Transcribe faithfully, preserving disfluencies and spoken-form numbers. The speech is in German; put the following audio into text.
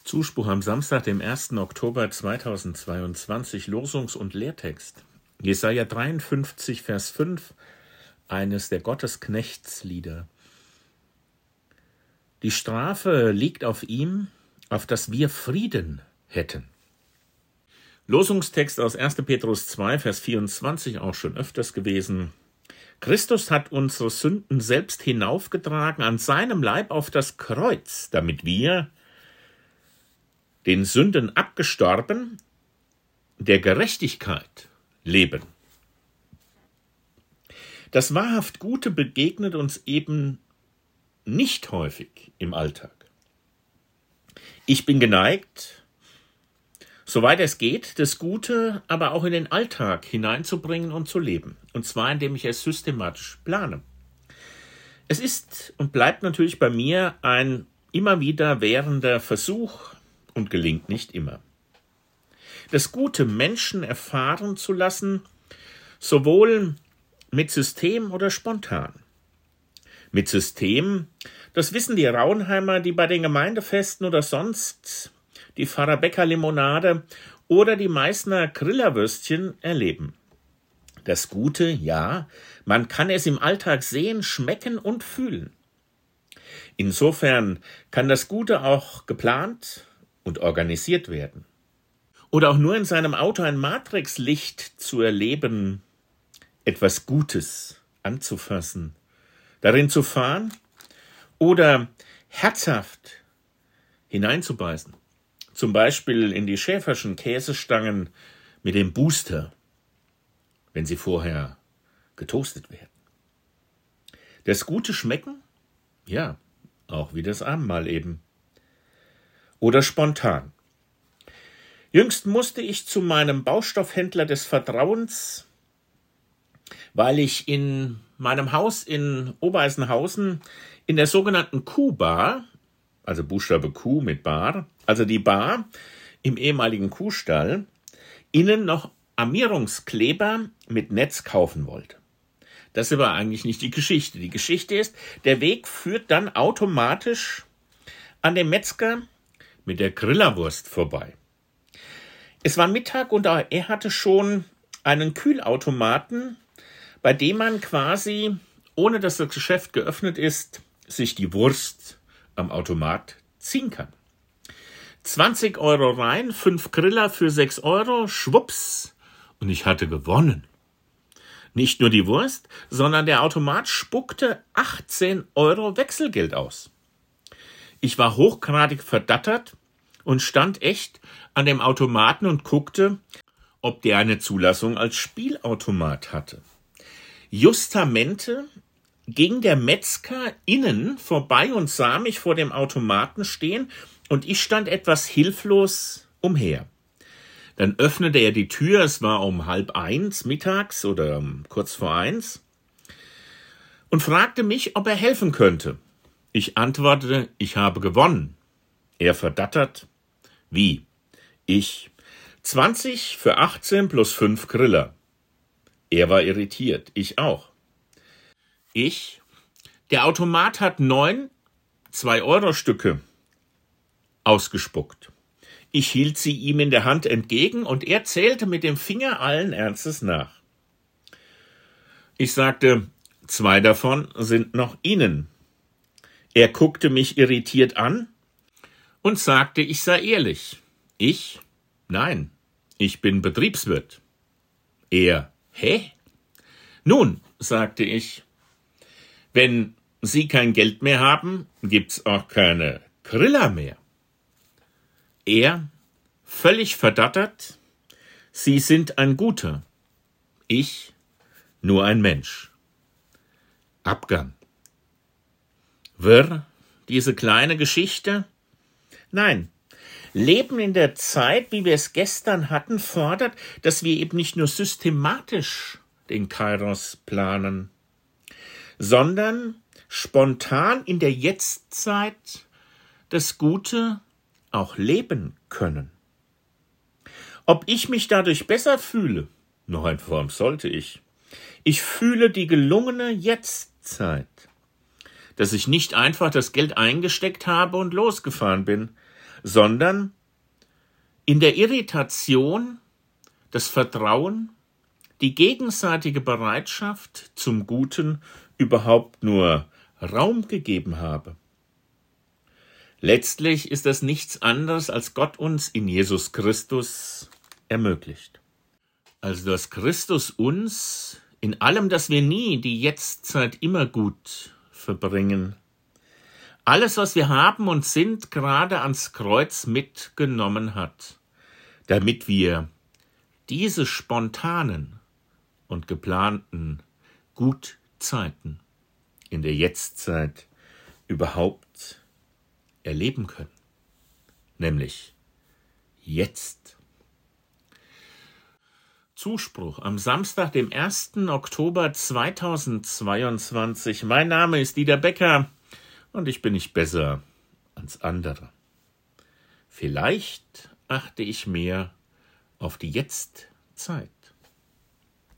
Zuspruch am Samstag, dem ersten Oktober zweitausendzweiundzwanzig, Losungs- und Lehrtext. Jesaja dreiundfünfzig, Vers fünf, eines der Gottesknechtslieder. Die Strafe liegt auf ihm, auf dass wir Frieden hätten. Losungstext aus erster Petrus zwei, Vers vierundzwanzig, auch schon öfters gewesen. Christus hat unsere Sünden selbst hinaufgetragen an seinem Leib auf das Kreuz, damit wir, den Sünden abgestorben, der Gerechtigkeit leben. Das wahrhaft Gute begegnet uns eben nicht häufig im Alltag. Ich bin geneigt, soweit es geht, das Gute aber auch in den Alltag hineinzubringen und zu leben. Und zwar, indem ich es systematisch plane. Es ist und bleibt natürlich bei mir ein immer wieder währender Versuch und gelingt nicht immer. Das Gute Menschen erfahren zu lassen, sowohl mit System oder spontan. Mit System, das wissen die Rauenheimer, die bei den Gemeindefesten oder sonst die Pfarrer Becker Limonade oder die Meißner Grillerwürstchen erleben. Das Gute, ja, man kann es im Alltag sehen, schmecken und fühlen. Insofern kann das Gute auch geplant und organisiert werden. Oder auch nur in seinem Auto ein Matrixlicht zu erleben, etwas Gutes anzufassen, darin zu fahren oder herzhaft hineinzubeißen. Zum Beispiel in die Schäferschen Käsestangen mit dem Booster, wenn sie vorher getoastet werden. Das Gute schmecken? Ja, auch wie das Abendmahl eben. Oder spontan. Jüngst musste ich zu meinem Baustoffhändler des Vertrauens, weil ich in meinem Haus in Obereisenhausen in der sogenannten Kuhbar, also Buchstabe Q mit Bar, also die Bar im ehemaligen Kuhstall, innen noch Armierungskleber mit Netz kaufen wollte. Das ist aber eigentlich nicht die Geschichte. Die Geschichte ist, der Weg führt dann automatisch an dem Metzger mit der Grillerwurst vorbei. Es war Mittag und er hatte schon einen Kühlautomaten, bei dem man quasi, ohne dass das Geschäft geöffnet ist, sich die Wurst am Automat ziehen kann. zwanzig Euro rein, fünf Griller für sechs Euro, schwupps, und ich hatte gewonnen. Nicht nur die Wurst, sondern der Automat spuckte achtzehn Euro Wechselgeld aus. Ich war hochgradig verdattert und stand echt an dem Automaten und guckte, ob der eine Zulassung als Spielautomat hatte. Justamente ging der Metzger innen vorbei und sah mich vor dem Automaten stehen und ich stand etwas hilflos umher. Dann öffnete er die Tür, es war um halb eins mittags oder um kurz vor eins, und fragte mich, ob er helfen könnte. Ich antwortete, ich habe gewonnen. Er verdattert, wie? Ich, zwanzig für achtzehn plus fünf Griller. Er war irritiert, ich auch. Ich, der Automat hat neun zwei-Euro-Stücke ausgespuckt. Ich hielt sie ihm in der Hand entgegen und er zählte mit dem Finger allen Ernstes nach. Ich sagte, zwei davon sind noch Ihnen. Er guckte mich irritiert an und sagte, ich sei ehrlich. Ich? Nein, ich bin Betriebswirt. Er, hä? Nun, sagte ich, wenn Sie kein Geld mehr haben, gibt's auch keine Griller mehr. Er, völlig verdattert, Sie sind ein Guter. Ich, nur ein Mensch. Abgang. Wirr, diese kleine Geschichte? Nein. Leben in der Zeit, wie wir es gestern hatten, fordert, dass wir eben nicht nur systematisch den Kairos planen, sondern spontan in der Jetztzeit das Gute auch leben können. Ob ich mich dadurch besser fühle? Nein, warum sollte ich? Ich fühle die gelungene Jetztzeit, dass ich nicht einfach das Geld eingesteckt habe und losgefahren bin, sondern in der Irritation, das Vertrauen, die gegenseitige Bereitschaft zum Guten überhaupt nur Raum gegeben habe. Letztlich ist das nichts anderes, als Gott uns in Jesus Christus ermöglicht. Also dass Christus uns in allem, dass wir nie die Jetztzeit immer gut verbringen, alles, was wir haben und sind, gerade ans Kreuz mitgenommen hat, damit wir diese spontanen und geplanten Gutzeiten in der Jetztzeit überhaupt erleben können. Nämlich jetzt. Zuspruch am Samstag, dem ersten Oktober zweitausendzweiundzwanzig. Mein Name ist Dieter Becker und ich bin nicht besser als andere. Vielleicht achte ich mehr auf die Jetztzeit.